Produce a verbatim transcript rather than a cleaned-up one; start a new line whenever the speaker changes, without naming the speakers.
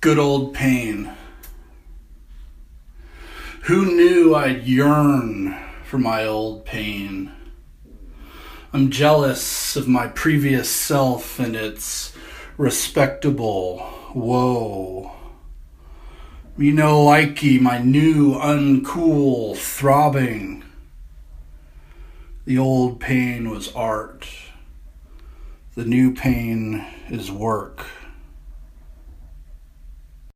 Good old pain. Who knew I'd yearn for my old pain? I'm jealous of my previous self and its respectable woe. Me no likey, my new uncool throbbing. The old pain was art. The new pain is work.